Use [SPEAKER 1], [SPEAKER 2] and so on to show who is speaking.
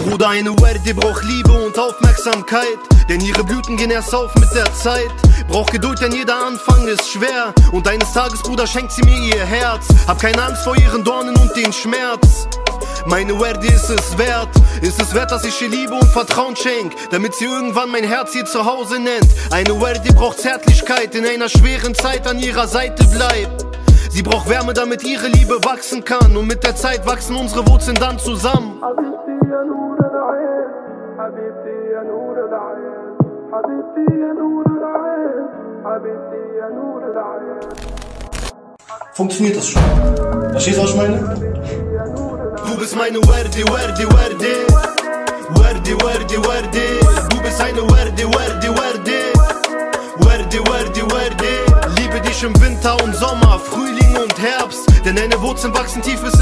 [SPEAKER 1] Bruder, eine Werde braucht Liebe und Aufmerksamkeit, denn ihre Blüten gehen erst auf mit der Zeit. Braucht Geduld, denn jeder Anfang ist schwer, und eines Tages, Bruder, schenkt sie mir ihr Herz. Hab keine Angst vor ihren Dornen und den Schmerz. Meine Werde ist es wert, dass ich ihr Liebe und Vertrauen schenk, damit sie irgendwann mein Herz ihr Zuhause nennt. Eine Werde braucht Zärtlichkeit, in einer schweren Zeit an ihrer Seite bleibt. Sie braucht Wärme, damit ihre Liebe wachsen kann, und mit der Zeit wachsen unsere Wurzeln dann zusammen.
[SPEAKER 2] Funktioniert das schon? Verstehst du, was ich meine?
[SPEAKER 1] Du bist meine Werde, Werde, Werde. Werde, Werde, Werde. Du bist eine Werde, Werde, Werde. Werde, Werde, Werde. Liebe dich im Winter und Sommer, Frühling und Herbst, denn deine Wurzeln wachsen tief bis